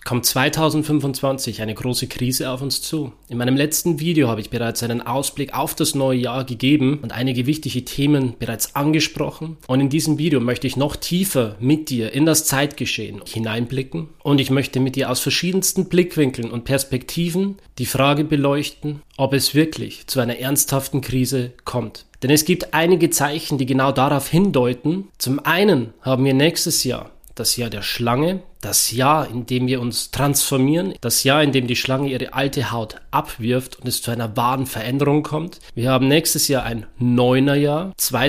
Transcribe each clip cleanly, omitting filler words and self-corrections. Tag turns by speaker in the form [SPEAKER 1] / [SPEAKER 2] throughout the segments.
[SPEAKER 1] kommt 2025 eine große Krise auf uns zu. In meinem letzten Video habe ich bereits einen Ausblick auf das neue Jahr gegeben und einige wichtige Themen bereits angesprochen. Und in diesem Video möchte ich noch tiefer mit dir in das Zeitgeschehen hineinblicken. Und ich möchte mit dir aus verschiedensten Blickwinkeln und Perspektiven die Frage beleuchten, ob es wirklich zu einer ernsthaften Krise kommt. Denn es gibt einige Zeichen, die genau darauf hindeuten. Zum einen haben wir nächstes Jahr das Jahr der Schlange, das Jahr, in dem wir uns transformieren, das Jahr, in dem die Schlange ihre alte Haut abwirft und es zu einer wahren Veränderung kommt. Wir haben nächstes Jahr ein Neunerjahr.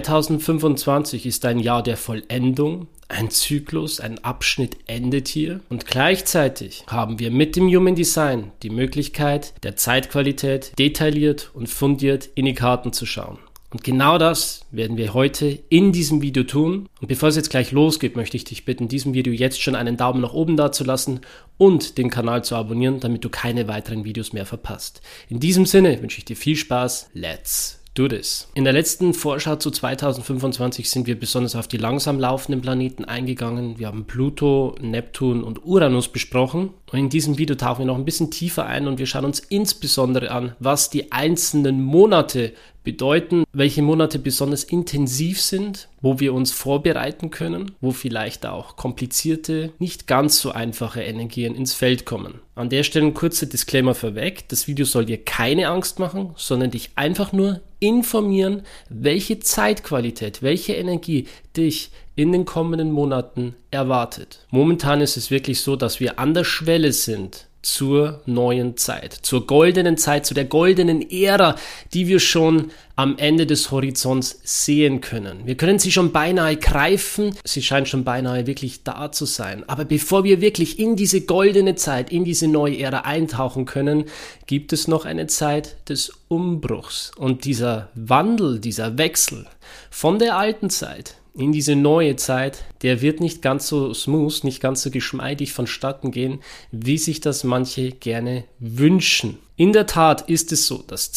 [SPEAKER 1] 2025 ist ein Jahr der Vollendung. Ein Zyklus, ein Abschnitt endet hier. Und gleichzeitig haben wir mit dem Human Design die Möglichkeit, der Zeitqualität detailliert und fundiert in die Karten zu schauen. Und genau das werden wir heute in diesem Video tun. Und bevor es jetzt gleich losgeht, möchte ich dich bitten, diesem Video jetzt schon einen Daumen nach oben dazulassen und den Kanal zu abonnieren, damit du keine weiteren Videos mehr verpasst. In diesem Sinne wünsche ich dir viel Spaß. Let's do this. In der letzten Vorschau zu 2025 sind wir besonders auf die langsam laufenden Planeten eingegangen. Wir haben Pluto, Neptun und Uranus besprochen. Und in diesem Video tauchen wir noch ein bisschen tiefer ein und wir schauen uns insbesondere an, was die einzelnen Monate bedeuten, welche Monate besonders intensiv sind, wo wir uns vorbereiten können, wo vielleicht auch komplizierte, nicht ganz so einfache Energien ins Feld kommen. An der Stelle ein kurzer Disclaimer vorweg. Das Video soll dir keine Angst machen, sondern dich einfach nur informieren, welche Zeitqualität, welche Energie dich in den kommenden Monaten erwartet. Momentan ist es wirklich so, dass wir an der Schwelle sind zur neuen Zeit, zur goldenen Zeit, zu der goldenen Ära, die wir schon am Ende des Horizonts sehen können. Wir können sie schon beinahe greifen, sie scheint schon beinahe wirklich da zu sein. Aber bevor wir wirklich in diese goldene Zeit, in diese neue Ära eintauchen können, gibt es noch eine Zeit des Umbruchs. Und dieser Wandel, dieser Wechsel von der alten Zeit in diese neue Zeit, der wird nicht ganz so smooth, nicht ganz so geschmeidig vonstatten gehen, wie sich das manche gerne wünschen. In der Tat ist es so, dass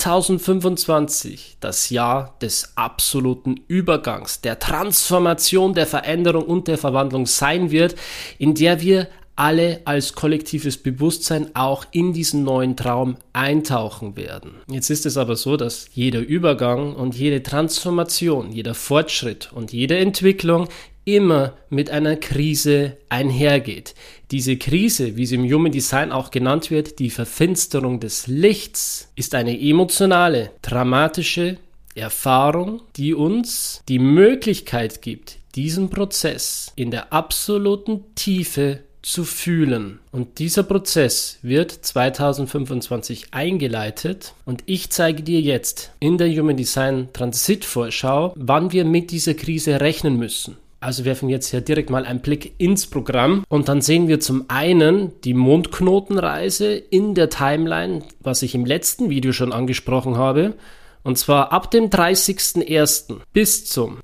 [SPEAKER 1] 2025 das Jahr des absoluten Übergangs, der Transformation, der Veränderung und der Verwandlung sein wird, in der wir alle als kollektives Bewusstsein auch in diesen neuen Traum eintauchen werden. Jetzt ist es aber so, dass jeder Übergang und jede Transformation, jeder Fortschritt und jede Entwicklung immer mit einer Krise einhergeht. Diese Krise, wie sie im Human Design auch genannt wird, die Verfinsterung des Lichts, ist eine emotionale, dramatische Erfahrung, die uns die Möglichkeit gibt, diesen Prozess in der absoluten Tiefe zu fühlen. Und dieser Prozess wird 2025 eingeleitet und ich zeige dir jetzt in der Human Design Transit-Vorschau, wann wir mit dieser Krise rechnen müssen. Also werfen wir jetzt hier direkt mal einen Blick ins Programm und dann sehen wir zum einen die Mondknotenreise in der Timeline, was ich im letzten Video schon angesprochen habe. Und zwar ab dem 30.01. bis zum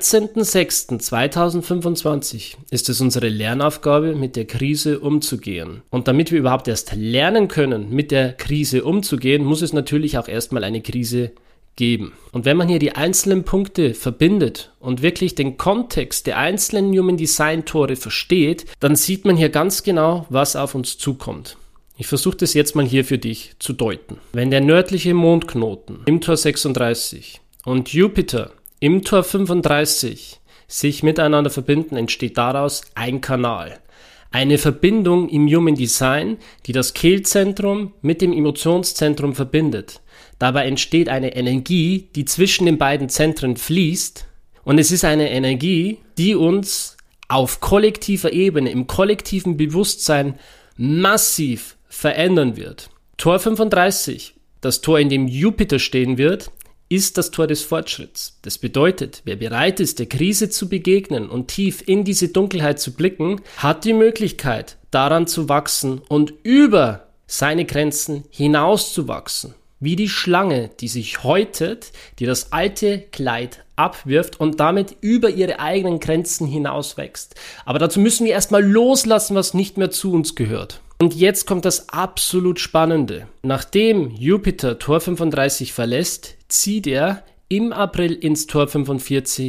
[SPEAKER 1] 13.06.2025 ist es unsere Lernaufgabe, mit der Krise umzugehen. Und damit wir überhaupt erst lernen können, mit der Krise umzugehen, muss es natürlich auch erstmal eine Krise geben. Und wenn man hier die einzelnen Punkte verbindet und wirklich den Kontext der einzelnen Human Design Tore versteht, dann sieht man hier ganz genau, was auf uns zukommt. Ich versuche das jetzt mal hier für dich zu deuten. Wenn der nördliche Mondknoten im Tor 36 und Jupiter im Tor 35 sich miteinander verbinden, entsteht daraus ein Kanal. Eine Verbindung im Human Design, die das Kehlzentrum mit dem Emotionszentrum verbindet. Dabei entsteht eine Energie, die zwischen den beiden Zentren fließt. Und es ist eine Energie, die uns auf kollektiver Ebene, im kollektiven Bewusstsein massiv verändern wird. Tor 35, das Tor, in dem Jupiter stehen wird, ist das Tor des Fortschritts. Das bedeutet, wer bereit ist, der Krise zu begegnen und tief in diese Dunkelheit zu blicken, hat die Möglichkeit, daran zu wachsen und über seine Grenzen hinauszuwachsen. Wie die Schlange, die sich häutet, die das alte Kleid abwirft und damit über ihre eigenen Grenzen hinaus wächst. Aber dazu müssen wir erstmal loslassen, was nicht mehr zu uns gehört. Und jetzt kommt das absolut Spannende. Nachdem Jupiter Tor 35 verlässt, zieht er im April ins Tor 45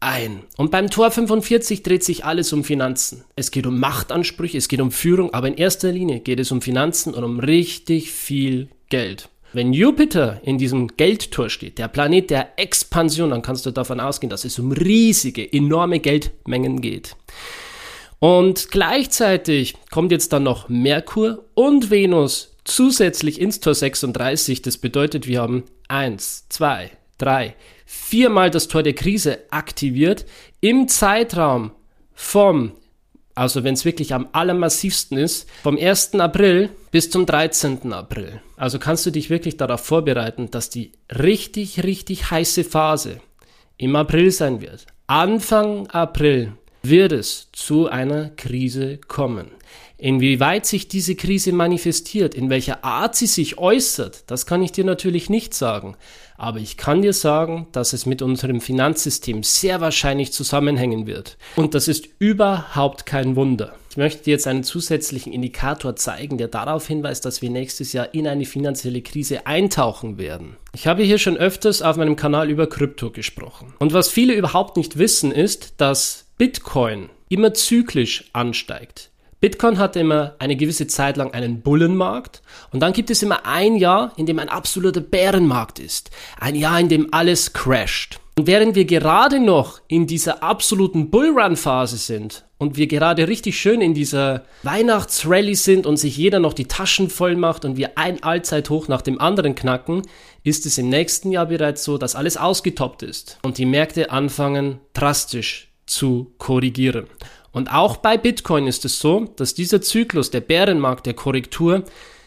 [SPEAKER 1] ein. Und beim Tor 45 dreht sich alles um Finanzen. Es geht um Machtansprüche, es geht um Führung, aber in erster Linie geht es um Finanzen und um richtig viel Geld. Wenn Jupiter in diesem Geldtor steht, der Planet der Expansion, dann kannst du davon ausgehen, dass es um riesige, enorme Geldmengen geht. Und gleichzeitig kommt jetzt dann noch Merkur und Venus zusätzlich ins Tor 36. Das bedeutet, wir haben 1, 2, 3, 4 Mal das Tor der Krise aktiviert im Zeitraum also wenn es wirklich am allermassivsten ist, vom 1. April bis zum 13. April. Also kannst du dich wirklich darauf vorbereiten, dass die richtig, richtig heiße Phase im April sein wird. Anfang April wird es zu einer Krise kommen. Inwieweit sich diese Krise manifestiert, in welcher Art sie sich äußert, das kann ich dir natürlich nicht sagen. Aber ich kann dir sagen, dass es mit unserem Finanzsystem sehr wahrscheinlich zusammenhängen wird. Und das ist überhaupt kein Wunder. Ich möchte dir jetzt einen zusätzlichen Indikator zeigen, der darauf hinweist, dass wir nächstes Jahr in eine finanzielle Krise eintauchen werden. Ich habe hier schon öfters auf meinem Kanal über Krypto gesprochen. Und was viele überhaupt nicht wissen, ist, dass Bitcoin immer zyklisch ansteigt. Bitcoin hatte immer eine gewisse Zeit lang einen Bullenmarkt und dann gibt es immer ein Jahr, in dem ein absoluter Bärenmarkt ist. Ein Jahr, in dem alles crasht. Und während wir gerade noch in dieser absoluten Bullrun-Phase sind und wir gerade richtig schön in dieser Weihnachtsrallye sind und sich jeder noch die Taschen voll macht und wir ein Allzeithoch nach dem anderen knacken, ist es im nächsten Jahr bereits so, dass alles ausgetoppt ist und die Märkte anfangen drastisch zu korrigieren. Und auch bei Bitcoin ist es so, dass dieser Zyklus, der Bärenmarkt der Korrektur,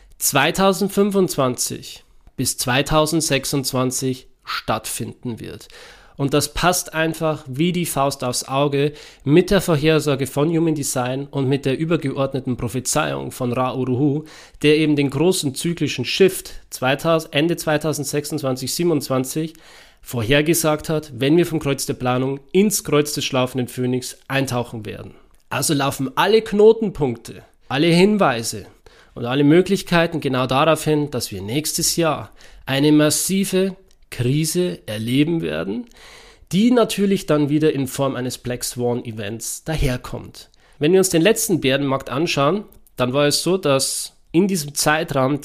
[SPEAKER 1] 2025 bis 2026 stattfinden wird. Und das passt einfach wie die Faust aufs Auge mit der Vorhersage von Human Design und mit der übergeordneten Prophezeiung von Ra-Uru-Hu, der eben den großen zyklischen Shift Ende 2026, 27 vorhergesagt hat, wenn wir vom Kreuz der Planung ins Kreuz des schlafenden Phönix eintauchen werden. Also laufen alle Knotenpunkte, alle Hinweise und alle Möglichkeiten genau darauf hin, dass wir nächstes Jahr eine massive Krise erleben werden, die natürlich dann wieder in Form eines Black Swan Events daherkommt. Wenn wir uns den letzten Bärenmarkt anschauen, dann war es so, dass in diesem Zeitraum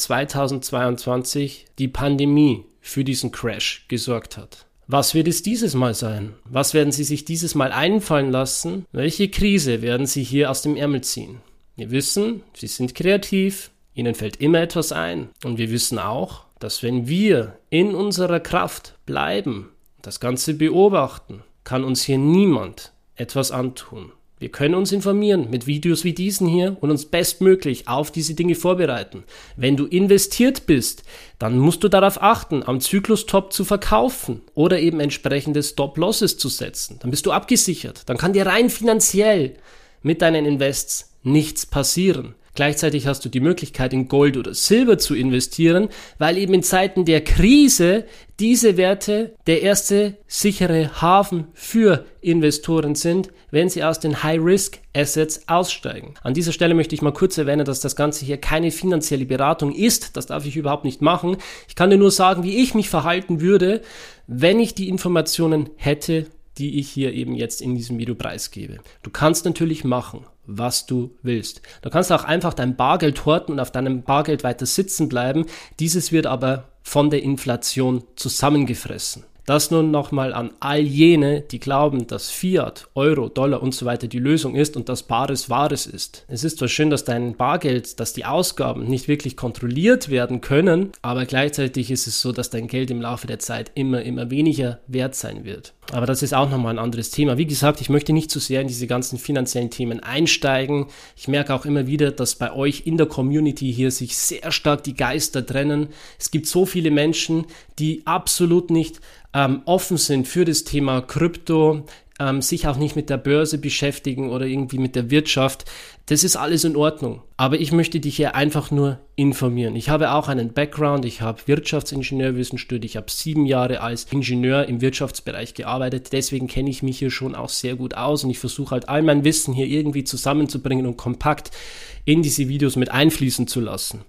[SPEAKER 1] 2022 die Pandemie für diesen Crash gesorgt hat. Was wird es dieses Mal sein? Was werden Sie sich dieses Mal einfallen lassen? Welche Krise werden Sie hier aus dem Ärmel ziehen? Wir wissen, Sie sind kreativ, Ihnen fällt immer etwas ein. Und wir wissen auch, dass wenn wir in unserer Kraft bleiben, das Ganze beobachten, kann uns hier niemand etwas antun. Wir können uns informieren mit Videos wie diesen hier und uns bestmöglich auf diese Dinge vorbereiten. Wenn du investiert bist, dann musst du darauf achten, am Zyklus-Top zu verkaufen oder eben entsprechende Stop-Losses zu setzen. Dann bist du abgesichert. Dann kann dir rein finanziell mit deinen Invests nichts passieren. Gleichzeitig hast du die Möglichkeit, in Gold oder Silber zu investieren, weil eben in Zeiten der Krise diese Werte der erste sichere Hafen für Investoren sind, wenn sie aus den High-Risk-Assets aussteigen. An dieser Stelle möchte ich mal kurz erwähnen, dass das Ganze hier keine finanzielle Beratung ist. Das darf ich überhaupt nicht machen. Ich kann dir nur sagen, wie ich mich verhalten würde, wenn ich die Informationen hätte, die ich hier eben jetzt in diesem Video preisgebe. Du kannst natürlich machen, was du willst. Du kannst auch einfach dein Bargeld horten und auf deinem Bargeld weiter sitzen bleiben. Dieses wird aber von der Inflation zusammengefressen. Das nun nochmal an all jene, die glauben, dass Fiat, Euro, Dollar und so weiter die Lösung ist und dass Bares Wahres ist. Es ist zwar schön, dass dein Bargeld, dass die Ausgaben nicht wirklich kontrolliert werden können, aber gleichzeitig ist es so, dass dein Geld im Laufe der Zeit immer weniger wert sein wird. Aber das ist auch nochmal ein anderes Thema. Wie gesagt, ich möchte nicht zu sehr in diese ganzen finanziellen Themen einsteigen. Ich merke auch immer wieder, dass bei euch in der Community hier sich sehr stark die Geister trennen. Es gibt so viele Menschen, die absolut nicht offen sind für das Thema Krypto, sich auch nicht mit der Börse beschäftigen oder irgendwie mit der Wirtschaft. Das ist alles in Ordnung. Aber ich möchte dich hier einfach nur informieren. Ich habe auch einen Background. Ich habe Wirtschaftsingenieurwesen studiert. Ich habe 7 Jahre als Ingenieur im Wirtschaftsbereich gearbeitet. Deswegen kenne ich mich hier schon auch sehr gut aus und ich versuche halt all mein Wissen hier irgendwie zusammenzubringen und kompakt in diese Videos mit einfließen zu lassen.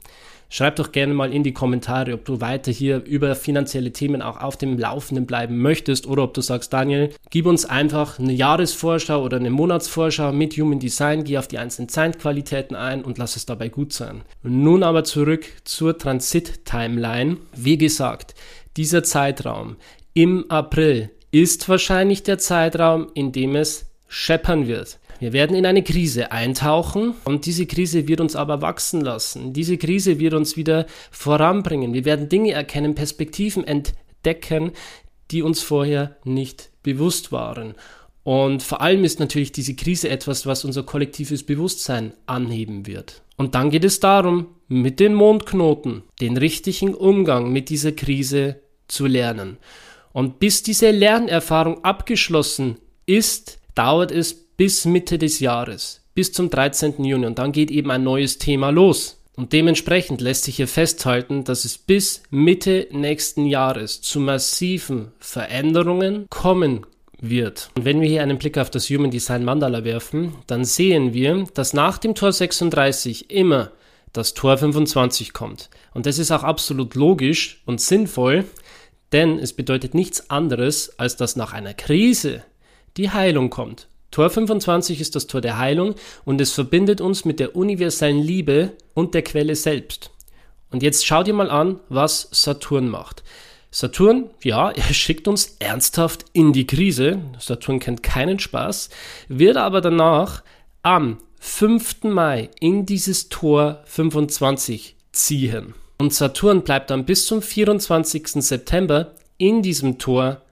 [SPEAKER 1] Schreib doch gerne mal in die Kommentare, ob du weiter hier über finanzielle Themen auch auf dem Laufenden bleiben möchtest oder ob du sagst, Daniel, gib uns einfach eine Jahresvorschau oder eine Monatsvorschau mit Human Design, geh auf die einzelnen Zeitqualitäten ein und lass es dabei gut sein. Nun aber zurück zur Transit-Timeline. Wie gesagt, dieser Zeitraum im April ist wahrscheinlich der Zeitraum, in dem es scheppern wird. Wir werden in eine Krise eintauchen und diese Krise wird uns aber wachsen lassen. Diese Krise wird uns wieder voranbringen. Wir werden Dinge erkennen, Perspektiven entdecken, die uns vorher nicht bewusst waren. Und vor allem ist natürlich diese Krise etwas, was unser kollektives Bewusstsein anheben wird. Und dann geht es darum, mit den Mondknoten den richtigen Umgang mit dieser Krise zu lernen. Und bis diese Lernerfahrung abgeschlossen ist, dauert es bis Mitte des Jahres, bis zum 13. Juni und dann geht eben ein neues Thema los. Und dementsprechend lässt sich hier festhalten, dass es bis Mitte nächsten Jahres zu massiven Veränderungen kommen wird. Und wenn wir hier einen Blick auf das Human Design Mandala werfen, dann sehen wir, dass nach dem Tor 36 immer das Tor 25 kommt. Und das ist auch absolut logisch und sinnvoll, denn es bedeutet nichts anderes, als dass nach einer Krise die Heilung kommt. Tor 25 ist das Tor der Heilung und es verbindet uns mit der universellen Liebe und der Quelle selbst. Und jetzt schau dir mal an, was Saturn macht. Saturn, ja, er schickt uns ernsthaft in die Krise. Saturn kennt keinen Spaß, wird aber danach am 5. Mai in dieses Tor 25 ziehen. Und Saturn bleibt dann bis zum 24. September in diesem Tor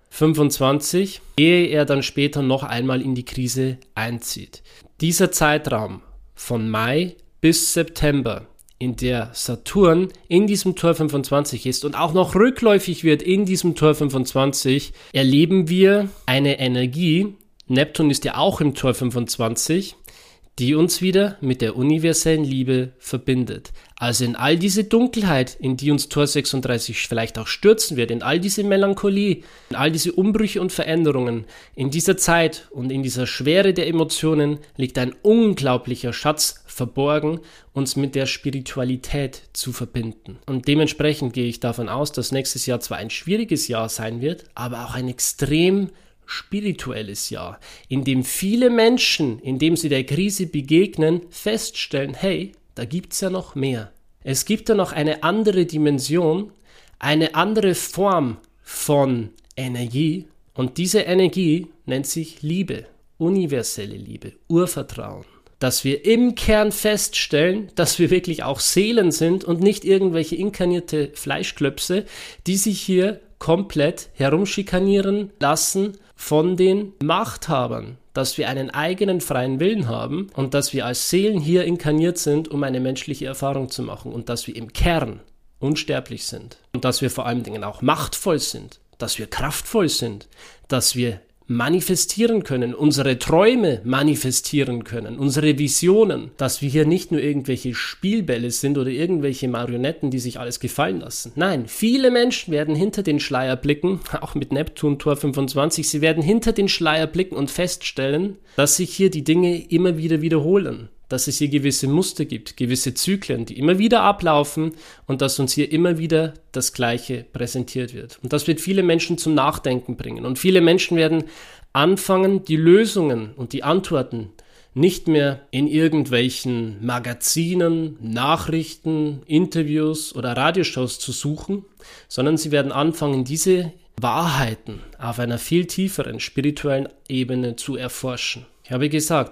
[SPEAKER 1] 25, ehe er dann später noch einmal in die Krise einzieht. Dieser Zeitraum von Mai bis September, in der Saturn in diesem Tor 25 ist und auch noch rückläufig wird in diesem Tor 25, erleben wir eine Energie, Neptun ist ja auch im Tor 25, die uns wieder mit der universellen Liebe verbindet. Also in all diese Dunkelheit, in die uns Tor 36 vielleicht auch stürzen wird, in all diese Melancholie, in all diese Umbrüche und Veränderungen, in dieser Zeit und in dieser Schwere der Emotionen liegt ein unglaublicher Schatz verborgen, uns mit der Spiritualität zu verbinden. Und dementsprechend gehe ich davon aus, dass nächstes Jahr zwar ein schwieriges Jahr sein wird, aber auch ein extrem spirituelles Jahr, in dem viele Menschen, indem sie der Krise begegnen, feststellen, hey, da gibt's ja noch mehr. Es gibt ja noch eine andere Dimension, eine andere Form von Energie und diese Energie nennt sich Liebe, universelle Liebe, Urvertrauen. Dass wir im Kern feststellen, dass wir wirklich auch Seelen sind und nicht irgendwelche inkarnierte Fleischklöpse, die sich hier komplett herumschikanieren lassen von den Machthabern, dass wir einen eigenen freien Willen haben und dass wir als Seelen hier inkarniert sind, um eine menschliche Erfahrung zu machen und dass wir im Kern unsterblich sind und dass wir vor allen Dingen auch machtvoll sind, dass wir kraftvoll sind, dass wir manifestieren können, unsere Träume manifestieren können, unsere Visionen, dass wir hier nicht nur irgendwelche Spielbälle sind oder irgendwelche Marionetten, die sich alles gefallen lassen. Nein, viele Menschen werden hinter den Schleier blicken, auch mit Neptun Tor 25, sie werden hinter den Schleier blicken und feststellen, dass sich hier die Dinge immer wieder wiederholen, dass es hier gewisse Muster gibt, gewisse Zyklen, die immer wieder ablaufen und dass uns hier immer wieder das Gleiche präsentiert wird. Und das wird viele Menschen zum Nachdenken bringen. Und viele Menschen werden anfangen, die Lösungen und die Antworten nicht mehr in irgendwelchen Magazinen, Nachrichten, Interviews oder Radioshows zu suchen, sondern sie werden anfangen, diese Wahrheiten auf einer viel tieferen spirituellen Ebene zu erforschen. Ich habe gesagt,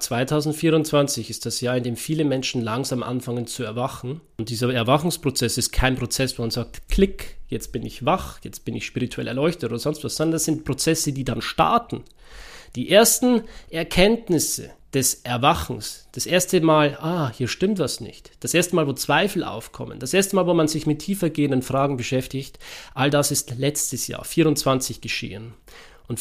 [SPEAKER 1] 2024 ist das Jahr, in dem viele Menschen langsam anfangen zu erwachen. Und dieser Erwachungsprozess ist kein Prozess, wo man sagt, klick, jetzt bin ich wach, jetzt bin ich spirituell erleuchtet oder sonst was, sondern das sind Prozesse, die dann starten. Die ersten Erkenntnisse des Erwachens, das erste Mal, hier stimmt was nicht, das erste Mal, wo Zweifel aufkommen, das erste Mal, wo man sich mit tiefergehenden Fragen beschäftigt, all das ist letztes Jahr, 24 geschehen. Und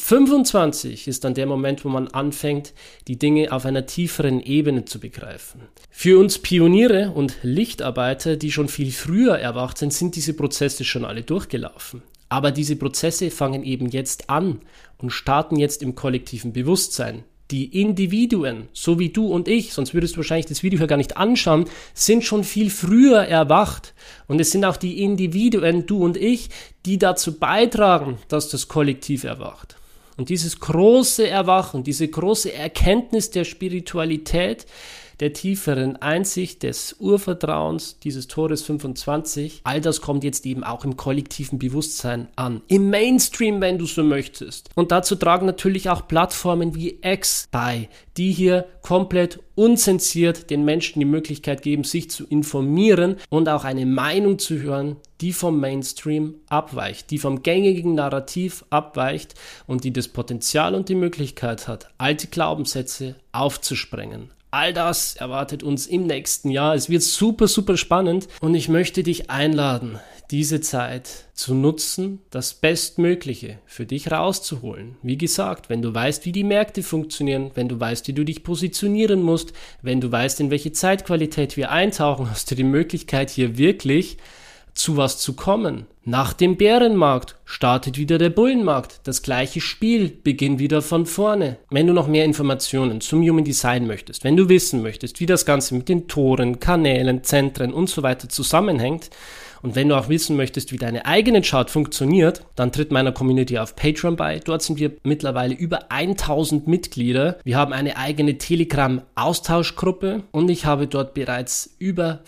[SPEAKER 1] 25 ist dann der Moment, wo man anfängt, die Dinge auf einer tieferen Ebene zu begreifen. Für uns Pioniere und Lichtarbeiter, die schon viel früher erwacht sind, sind diese Prozesse schon alle durchgelaufen. Aber diese Prozesse fangen eben jetzt an und starten jetzt im kollektiven Bewusstsein. Die Individuen, so wie du und ich, sonst würdest du wahrscheinlich das Video hier gar nicht anschauen, sind schon viel früher erwacht. Und es sind auch die Individuen, du und ich, die dazu beitragen, dass das Kollektiv erwacht. Und dieses große Erwachen, diese große Erkenntnis der Spiritualität, der tieferen Einsicht, des Urvertrauens, dieses Tores 25, all das kommt jetzt eben auch im kollektiven Bewusstsein an. Im Mainstream, wenn du so möchtest. Und dazu tragen natürlich auch Plattformen wie X bei, die hier komplett unzensiert den Menschen die Möglichkeit geben, sich zu informieren und auch eine Meinung zu hören, die vom Mainstream abweicht, die vom gängigen Narrativ abweicht und die das Potenzial und die Möglichkeit hat, alte Glaubenssätze aufzusprengen. All das erwartet uns im nächsten Jahr. Es wird super, super spannend und ich möchte dich einladen, diese Zeit zu nutzen, das Bestmögliche für dich rauszuholen. Wie gesagt, wenn du weißt, wie die Märkte funktionieren, wenn du weißt, wie du dich positionieren musst, wenn du weißt, in welche Zeitqualität wir eintauchen, hast du die Möglichkeit, hier wirklich zu was zu kommen. Nach dem Bärenmarkt startet wieder der Bullenmarkt. Das gleiche Spiel beginnt wieder von vorne. Wenn du noch mehr Informationen zum Human Design möchtest, wenn du wissen möchtest, wie das Ganze mit den Toren, Kanälen, Zentren und so weiter zusammenhängt und wenn du auch wissen möchtest, wie deine eigene Chart funktioniert, dann tritt meiner Community auf Patreon bei. Dort sind wir mittlerweile über 1000 Mitglieder. Wir haben eine eigene Telegram-Austauschgruppe und ich habe dort bereits über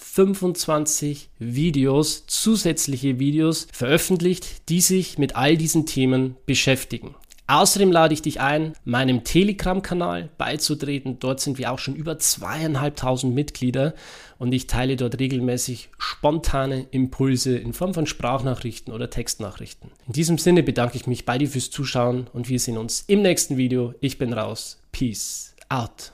[SPEAKER 1] 25 Videos, zusätzliche Videos veröffentlicht, die sich mit all diesen Themen beschäftigen. Außerdem lade ich dich ein, meinem Telegram-Kanal beizutreten. Dort sind wir auch schon über 2500 Mitglieder und ich teile dort regelmäßig spontane Impulse in Form von Sprachnachrichten oder Textnachrichten. In diesem Sinne bedanke ich mich bei dir fürs Zuschauen und wir sehen uns im nächsten Video. Ich bin raus. Peace out.